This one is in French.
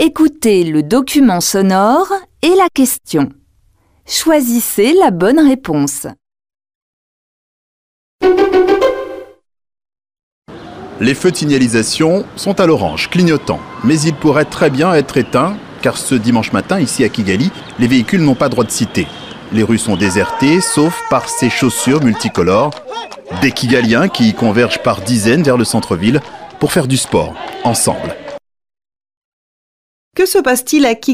Écoutez le document sonore et la question. Choisissez la bonne réponse. Les feux de signalisation sont à l'orange, clignotants, mais ils pourraient très bien être éteints, car ce dimanche matin, ici à Kigali, les véhicules n'ont pas droit de citer. Les rues sont désertées, sauf par ces chaussures multicolores, des Kigaliens qui convergent par dizaines vers le centre-ville pour faire du sport, ensemble. Que se passe-t-il à Kigali ?